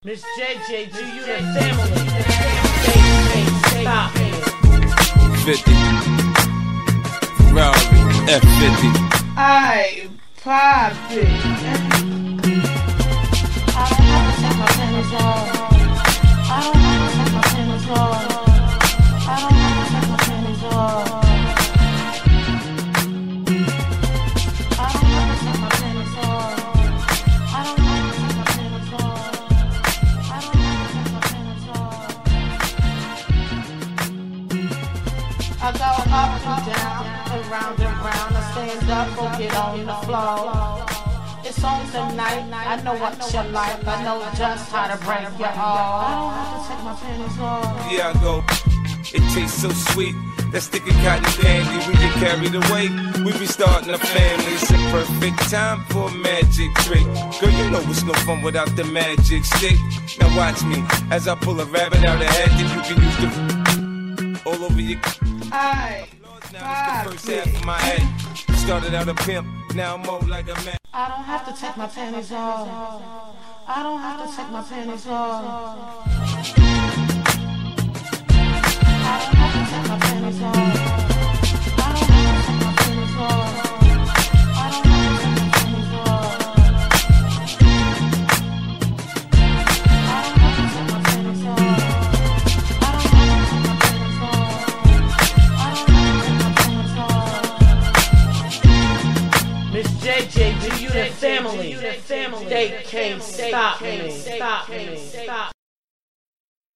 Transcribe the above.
Miss JJ, do you the family? Stop it. 50 Ferrari F50. I pop it. I don't have to take my panties off. I don't have to take my panties off. I don't have to take my panties off. I don't have to take my panties off. I don't have to take my panties off. I don't have to take my panties off. I go up and down, and round, I stand up or get on the floor. It's on tonight, I know what you like, I know just how to break you off. I don't have to take my panties off. Yeah, I go. It tastes so sweet. That sticky cotton candy, we get carried away. We be starting a family. It's a perfect time for a magic trick. Girl, you know it's no fun without the magic stick. Now watch me as I pull a rabbit out of hat that you can use to all over your. I Now it's the first half of my head. Started out a pimp, now I'm more like a man. I don't have to take my panties off. I don't have to take my panties off. I don't have to take my panties off. I don't have to take my panties off. I don't have to take my panties off. I don't have to take my panties off. I don't have to take my panties off. I don't have to take my panties off. Miss JJ, do you the family? They can't stop me.